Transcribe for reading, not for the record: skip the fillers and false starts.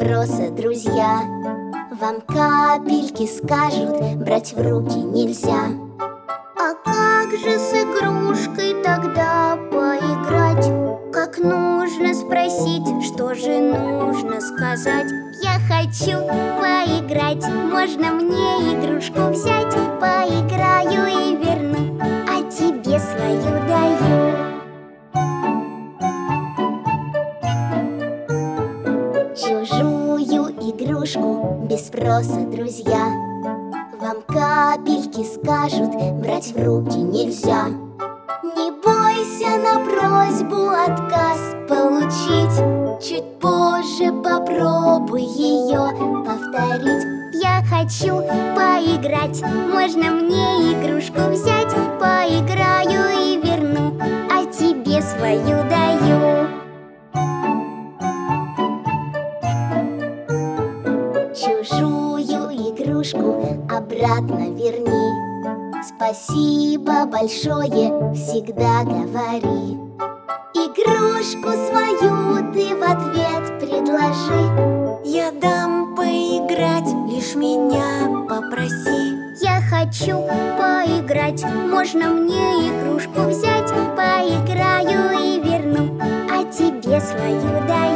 спроса, друзья. Вам капельки скажут, брать в руки нельзя. А как же с игрушкой тогда поиграть? Как нужно спросить, что же нужно сказать? Я хочу поиграть, можно мне игрушку взять? Поиграю и верну, а тебе свою даю. Чужую игрушку без спроса, друзья. Вам капельки скажут, брать в руки нельзя. Не бойся на просьбу отказ получить. Чуть позже попробуй ее повторить. Я хочу поиграть, можно мне игрушку взять? Поиграю и верну, а тебе свою даю. Чужую игрушку обратно верни. Спасибо большое, всегда говори. Игрушку свою ты в ответ предложи. Я дам поиграть, лишь меня попроси. Я хочу поиграть, можно мне игрушку взять? Поиграю и верну, а тебе свою даю.